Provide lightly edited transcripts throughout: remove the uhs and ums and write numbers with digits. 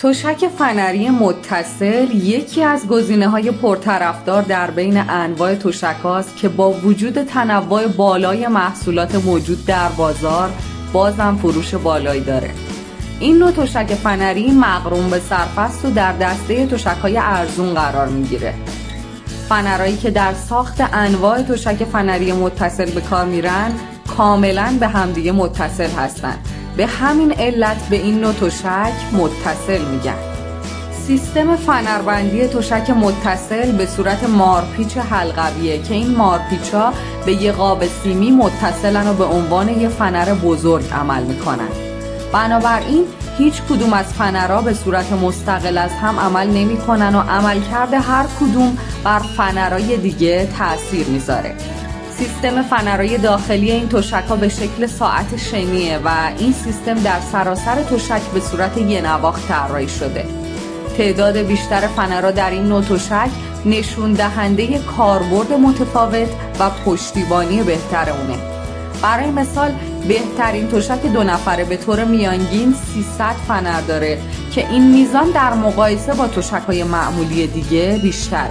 تشک فنری متصل یکی از گزینه‌های پرطرفدار در بین انواع تشک‌هاست که با وجود تنوع بالای محصولات موجود در بازار بازم فروش بالایی داره. این نوع تشک فنری مقرون به صرف است و در دسته تشک‌های ارزون قرار میگیره. فنرایی که در ساخت انواع تشک فنری متصل به کار میرن کاملاً به همدیگه متصل هستن. به همین علت به این نوع تشک متصل میگن. سیستم فنربندی تشک متصل به صورت مارپیچ حلقویه که این مارپیچا به یه قاب سیمی متصلن و به عنوان یه فنر بزرگ عمل میکنن. بنابراین هیچ کدوم از فنرها به صورت مستقل از هم عمل نمیکنن و عملکرد هر کدوم بر فنرهای دیگه تأثیر میذاره. سیستم فنرهای داخلی این تشک‌ها به شکل ساعت شنیه و این سیستم در سراسر تشک به صورت یه نواخت طراحی شده. تعداد بیشتر فنرها در این نوع تشک نشون دهنده کاربرد متفاوت و پشتیبانی بهتر اونه. برای مثال بهترین تشک 2 نفره به طور میانگین 300 فنر داره که این میزان در مقایسه با تشک‌های معمولی دیگه بیشتره.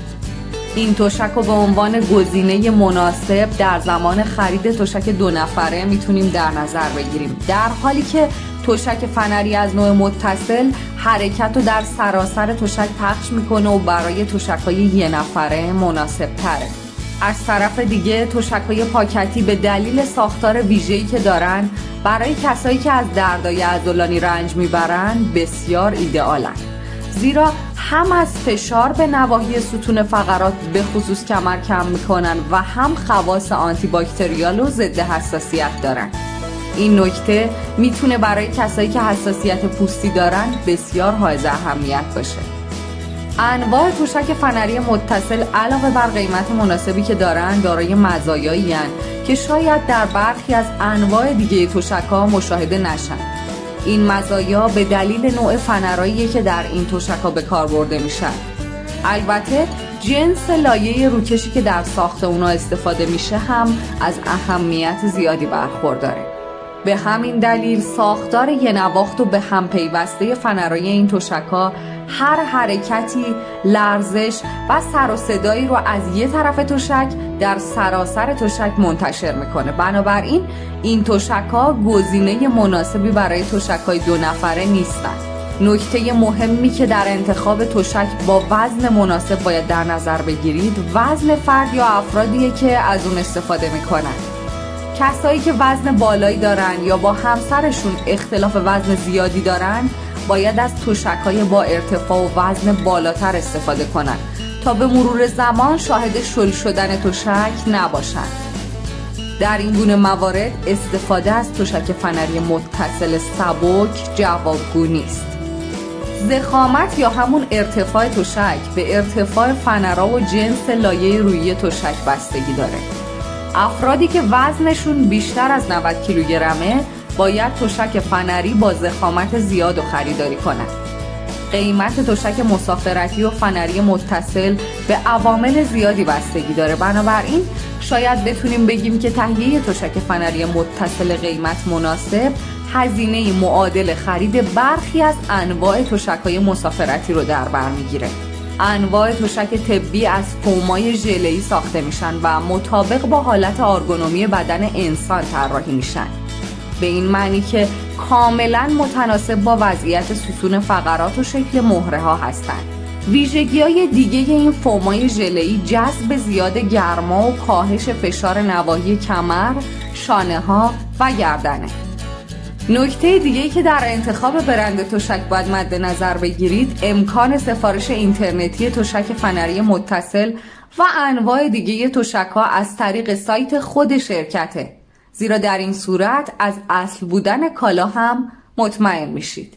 این تشک رو به عنوان گزینه مناسب در زمان خرید تشک 2 نفره میتونیم در نظر بگیریم، در حالی که تشک فنری از نوع متصل حرکت رو در سراسر تشک پخش میکنه و برای تشک‌های 1 نفره مناسب تره. از طرف دیگه تشک‌های پاکتی به دلیل ساختار ویژه‌ای که دارن برای کسایی که از دردای عضلانی رنج میبرن بسیار ایدئالن، زیرا هم از فشار به نواحی ستون فقرات به خصوص کمر کم میکنن و هم خواص آنتی باکتریال و ضد حساسیت دارن. این نکته میتونه برای کسایی که حساسیت پوستی دارن بسیار حائز اهمیت باشه. انواع تشک فنری متصل علاوه بر قیمت مناسبی که دارن دارای مزایایی هستند که شاید در برخی از انواع دیگه تشک‌ها مشاهده نشن. این مزایا به دلیل نوع فنرایی که در این تشک‌ها به کار برده میشن. البته جنس لایه روکشی که در ساخت اونا استفاده میشه هم از اهمیت زیادی برخورداره. به همین دلیل ساختار یه نواخت و به هم پیوسته فنرای این تشک‌ها هر حرکتی، لرزش و سر و صدایی رو از یه طرف تشک در سراسر تشک منتشر میکنه. بنابراین این تشک‌ها گزینه مناسبی برای تشک‌های 2 نفره نیستن. نکته مهمی که در انتخاب تشک با وزن مناسب باید در نظر بگیرید وزن فرد یا افرادیه که از اون استفاده میکنن. کسایی که وزن بالایی دارن یا با همسرشون اختلاف وزن زیادی دارن باید از تشک‌های با ارتفاع و وزن بالاتر استفاده کنن تا به مرور زمان شاهد شل شدن تشک نباشن. در این گونه موارد استفاده از تشک فنری متصل سبک جوابگو نیست. ضخامت یا همون ارتفاع تشک به ارتفاع فنرها و جنس لایه رویی تشک بستگی داره. افرادی که وزنشون بیشتر از 90 کیلوگرمه باید تشک فنری با ضخامت زیاد خریداری کنند. قیمت تشک مسافرتی و فنری متصل به عوامل زیادی بستگی داره. بنابراین شاید بتونیم بگیم که تهیه تشک فنری متصل قیمت مناسب هزینه معادل خرید برخی از انواع تشک‌های مسافرتی رو در بر میگیره. انواع تشک طبی از فومای ژله‌ای ساخته میشن و مطابق با حالت ارگونومی بدن انسان طراحی میشن. به این معنی که کاملا متناسب با وضعیت ستون فقرات و شکل مهره ها هستند. ویژگی‌های دیگه این فومای ژله‌ای جذب زیاد گرما و کاهش فشار نواحی کمر، شانه ها و گردنه. نکته دیگه‌ای که در انتخاب برند تشک باید مد نظر بگیرید امکان سفارش اینترنتی تشک فنری متصل و انواع دیگه تشک‌ها از طریق سایت خود شرکته، زیرا در این صورت از اصل بودن کالا هم مطمئن میشید.